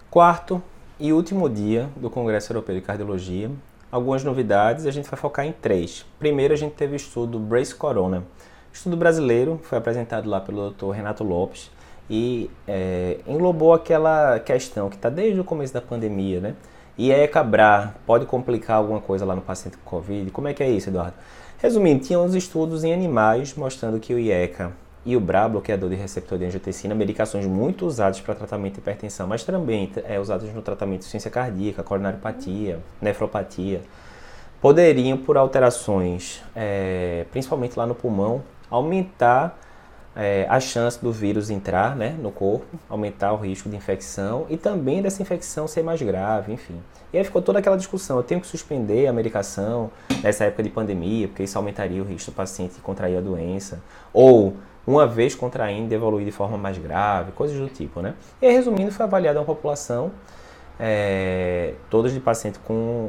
Quarto e último dia do Congresso Europeu de Cardiologia. Algumas novidades, a gente vai focar em três. Primeiro, a gente teve o estudo Brace Corona. Estudo brasileiro, foi apresentado lá pelo Dr. Renato Lopes e englobou aquela questão que está desde o começo da pandemia, né? IECA-BRA pode complicar alguma coisa lá no paciente com Covid? Como é que é isso, Eduardo? Resumindo, tinha uns estudos em animais mostrando que o IECA e o BRA, bloqueador de receptor de angiotensina, medicações muito usadas para tratamento de hipertensão, mas também usadas no tratamento de insuficiência cardíaca, coronariopatia, nefropatia, poderiam, por alterações, principalmente lá no pulmão, aumentar a chance do vírus entrar, né, no corpo, aumentar o risco de infecção e também dessa infecção ser mais grave, enfim. E aí ficou toda aquela discussão, eu tenho que suspender a medicação nessa época de pandemia, porque isso aumentaria o risco do paciente contrair a doença, ou uma vez contraindo, evoluir de forma mais grave, coisas do tipo, né? E aí, resumindo, foi avaliada uma população, todos de paciente com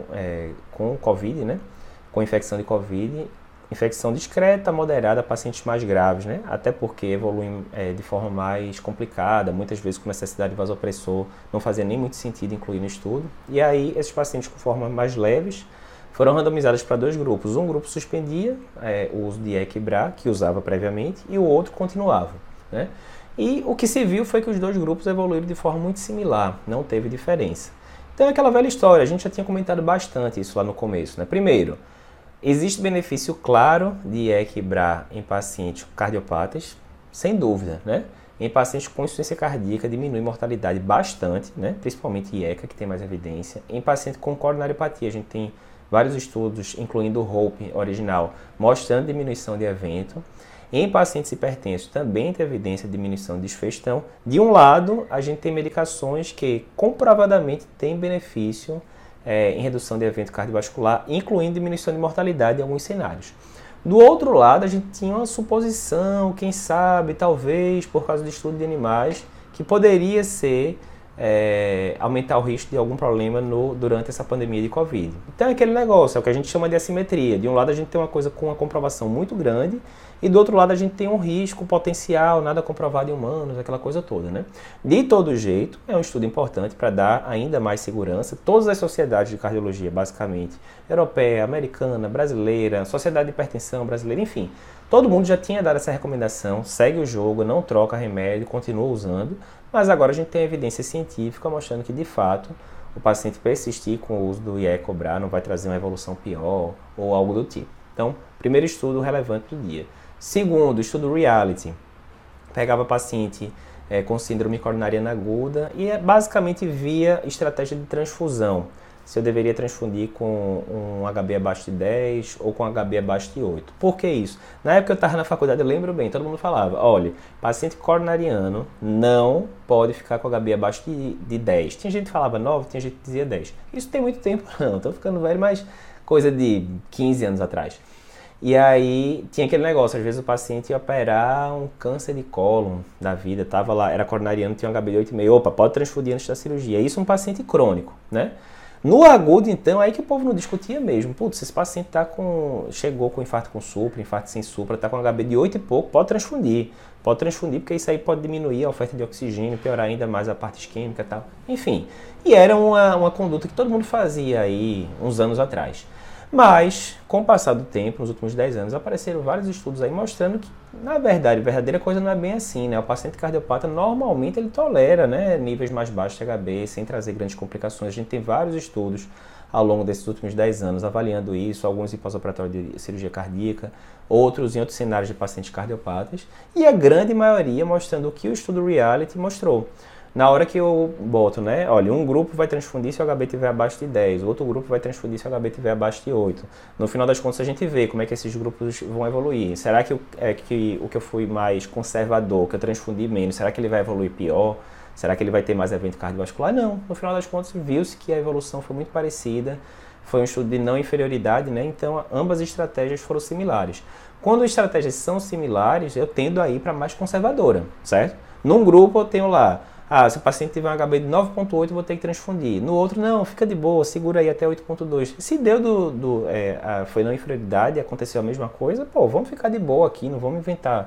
Covid, né? Com infecção de Covid, infecção discreta, moderada, pacientes mais graves, né? Até porque evoluem de forma mais complicada, muitas vezes com necessidade de vasopressor, não fazia nem muito sentido incluir no estudo. E aí, esses pacientes com formas mais leves foram randomizados para dois grupos. Um grupo suspendia o uso de ECA e BRA, que usava previamente, e o outro continuava, né? E o que se viu foi que os dois grupos evoluíram de forma muito similar, não teve diferença. Então é aquela velha história, a gente já tinha comentado bastante isso lá no começo, né? Primeiro, existe benefício claro de ECA e BRA em pacientes cardiopatas, sem dúvida, né? Em pacientes com insuficiência cardíaca diminui mortalidade bastante, né? Principalmente ECA, que tem mais evidência. Em paciente com coronariopatia, a gente tem vários estudos, incluindo o HOPE original, mostrando diminuição de evento. Em pacientes hipertensos também tem evidência de diminuição de desfecho. Então, de um lado, a gente tem medicações que comprovadamente têm benefício em redução de evento cardiovascular, incluindo diminuição de mortalidade em alguns cenários. Do outro lado, a gente tinha uma suposição, quem sabe, talvez, por causa do estudo de animais, que poderia ser aumentar o risco de algum problema durante essa pandemia de Covid. Então é aquele negócio, é o que a gente chama de assimetria. De um lado a gente tem uma coisa com uma comprovação muito grande e do outro lado a gente tem um risco potencial, nada comprovado em humanos, aquela coisa toda, né? De todo jeito, é um estudo importante para dar ainda mais segurança. Todas as sociedades de cardiologia, basicamente, europeia, americana, brasileira, sociedade de hipertensão brasileira, enfim, todo mundo já tinha dado essa recomendação, segue o jogo, não troca remédio, continua usando, mas agora a gente tem evidência científica mostrando que, de fato, o paciente persistir com o uso do IECA ou BRA não vai trazer uma evolução pior ou algo do tipo. Então, primeiro estudo relevante do dia. Segundo, estudo Reality. Pegava paciente com síndrome coronariana aguda e basicamente via estratégia de transfusão. Se eu deveria transfundir com um HB abaixo de 10 ou com HB abaixo de 8. Por que isso? Na época que eu estava na faculdade, eu lembro bem, todo mundo falava, olha, paciente coronariano não pode ficar com HB abaixo de 10. Tinha gente que falava 9, tinha gente que dizia 10. Isso tem muito tempo não, estou ficando velho, mas coisa de 15 anos atrás. E aí tinha aquele negócio, às vezes o paciente ia operar um câncer de cólon da vida, tava lá, era coronariano, tinha um HB de 8,5, opa, pode transfundir antes da cirurgia. Isso é um paciente crônico, né? No agudo, então, aí que o povo não discutia mesmo. Putz, esse paciente chegou com infarto com supra, infarto sem supra, está com HB de 8 e pouco, pode transfundir. Pode transfundir porque isso aí pode diminuir a oferta de oxigênio, piorar ainda mais a parte isquêmica e tal. Enfim, e era uma conduta que todo mundo fazia aí uns anos atrás. Mas, com o passar do tempo, nos últimos 10 anos, apareceram vários estudos aí mostrando que, na verdade, a verdadeira coisa não é bem assim, né? O paciente cardiopata, normalmente, ele tolera, né, níveis mais baixos de HB, sem trazer grandes complicações. A gente tem vários estudos ao longo desses últimos 10 anos avaliando isso, alguns em pós-operatório de cirurgia cardíaca, outros em outros cenários de pacientes cardiopatas, e a grande maioria mostrando o que o estudo Reality mostrou. Na hora que eu boto, né, olha, um grupo vai transfundir se o HB estiver abaixo de 10, o outro grupo vai transfundir se o HB estiver abaixo de 8. No final das contas a gente vê como é que esses grupos vão evoluir. Será que o que eu fui mais conservador, que eu transfundi menos, será que ele vai evoluir pior? Será que ele vai ter mais evento cardiovascular? Não. No final das contas viu-se que a evolução foi muito parecida, foi um estudo de não inferioridade, né? Então ambas as estratégias foram similares. Quando as estratégias são similares, eu tendo a ir para mais conservadora, certo? Num grupo eu tenho lá, se o paciente tiver um HB de 9,8, eu vou ter que transfundir. No outro, não, fica de boa, segura aí até 8,2. Se deu foi não inferioridade, aconteceu a mesma coisa, pô, vamos ficar de boa aqui, não vamos inventar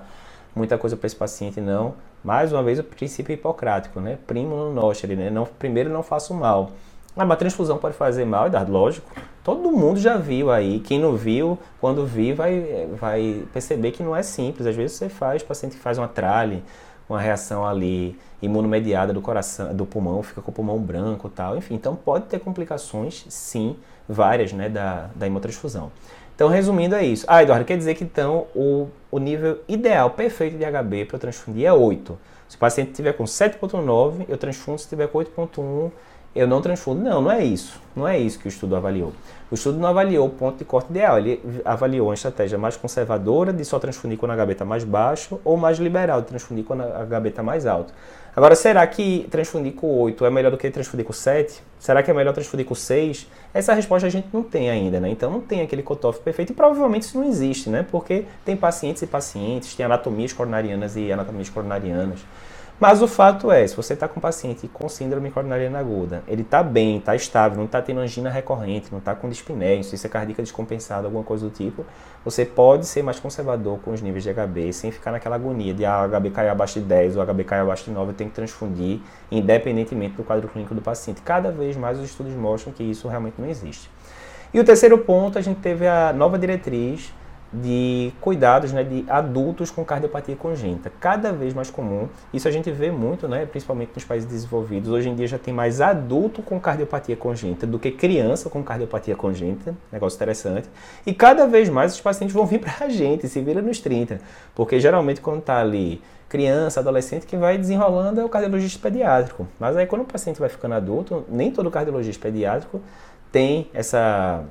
muita coisa para esse paciente, não. Mais uma vez, o princípio hipocrático, né? Primo non nocere, né? Não, primeiro não faço mal. Ah, mas transfusão pode fazer mal, Eduardo? Lógico. Todo mundo já viu aí. Quem não viu, quando vir, vai perceber que não é simples. Às vezes você faz, o paciente faz uma trale, uma reação ali imunomediada do coração, do pulmão, fica com o pulmão branco e tal. Enfim, então pode ter complicações, sim, várias, né, da hemotransfusão. Então, resumindo, é isso. Ah, Eduardo, quer dizer que então o nível ideal, perfeito de HB para eu transfundir é 8. Se o paciente tiver com 7,9, eu transfundo. Se tiver com 8,1, eu não transfundo. Não, não é isso. Não é isso que o estudo avaliou. O estudo não avaliou o ponto de corte ideal. Ele avaliou uma estratégia mais conservadora de só transfundir quando o HB está mais baixo ou mais liberal de transfundir quando o HB está mais alto. Agora, será que transfundir com 8 é melhor do que transfundir com 7? Será que é melhor transfundir com 6? Essa resposta a gente não tem ainda, né? Então não tem aquele cutoff perfeito e provavelmente isso não existe, né? Porque tem pacientes e pacientes, tem anatomias coronarianas e anatomias coronarianas. Mas o fato é, se você está com um paciente com síndrome coronariana aguda, ele está bem, está estável, não está tendo angina recorrente, não está com dispneia, insuficiência cardíaca descompensada, alguma coisa do tipo, você pode ser mais conservador com os níveis de HB, sem ficar naquela agonia de o HB caiu abaixo de 10 ou HB caiu abaixo de 9, eu tenho que transfundir, independentemente do quadro clínico do paciente. Cada vez mais os estudos mostram que isso realmente não existe. E o terceiro ponto, a gente teve a nova diretriz de cuidados, né, de adultos com cardiopatia congênita, cada vez mais comum. Isso a gente vê muito, né, principalmente nos países desenvolvidos. Hoje em dia já tem mais adulto com cardiopatia congênita do que criança com cardiopatia congênita, negócio interessante. E cada vez mais os pacientes vão vir para a gente, se vira nos 30, porque geralmente quando está ali criança, adolescente, que vai desenrolando é o cardiologista pediátrico. Mas aí quando o paciente vai ficando adulto, nem todo cardiologista pediátrico tem essa...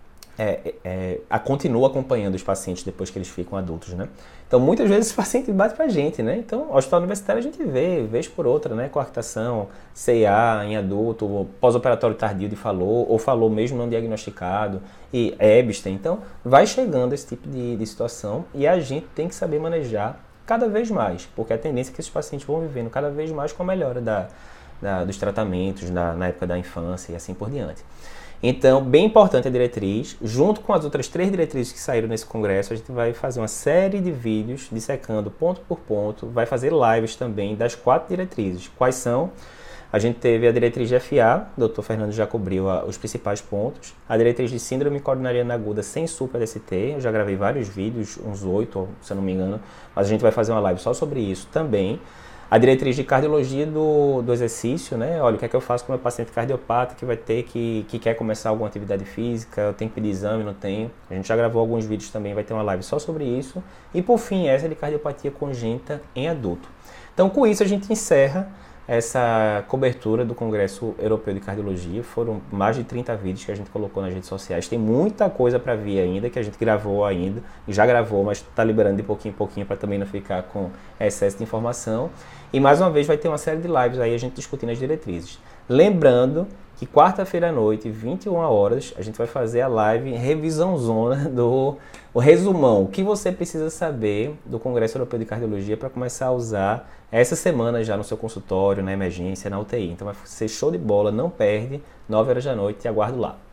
continua acompanhando os pacientes depois que eles ficam adultos, né? Então, muitas vezes esse paciente bate pra gente, né? Então, no hospital universitário a gente vê, vez por outra, né? Coarctação, CIA em adulto, pós-operatório tardio de falô, ou falô mesmo não diagnosticado, e Ebstein. Então, vai chegando esse tipo de situação e a gente tem que saber manejar cada vez mais, porque a tendência é que esses pacientes vão vivendo cada vez mais com a melhora dos tratamentos na época da infância e assim por diante. Então, bem importante a diretriz, junto com as outras 3 diretrizes que saíram nesse congresso, a gente vai fazer uma série de vídeos dissecando ponto por ponto, vai fazer lives também das 4 diretrizes. Quais são? A gente teve a diretriz de FA, o Dr. Fernando já cobriu os principais pontos, a diretriz de síndrome coronariana aguda sem supra-DST, eu já gravei vários vídeos, uns 8, se eu não me engano, mas a gente vai fazer uma live só sobre isso também. A diretriz de cardiologia do exercício, né? Olha, o que é que eu faço com o meu paciente cardiopata que vai ter que quer começar alguma atividade física, eu tenho que pedir exame, não tenho. A gente já gravou alguns vídeos também, vai ter uma live só sobre isso. E por fim, essa de cardiopatia congênita em adulto. Então, com isso, a gente encerra essa cobertura do Congresso Europeu de Cardiologia. Foram mais de 30 vídeos que a gente colocou nas redes sociais. Tem muita coisa para vir ainda, que a gente gravou ainda. Já gravou, mas está liberando de pouquinho em pouquinho para também não ficar com excesso de informação. E mais uma vez vai ter uma série de lives aí a gente discutindo as diretrizes. Lembrando que quarta-feira à noite, 21 horas, a gente vai fazer a live revisão zona o resumão. O que você precisa saber do Congresso Europeu de Cardiologia para começar a usar essa semana já no seu consultório, na emergência, na UTI. Então vai ser show de bola, não perde, 9 horas da noite, te aguardo lá.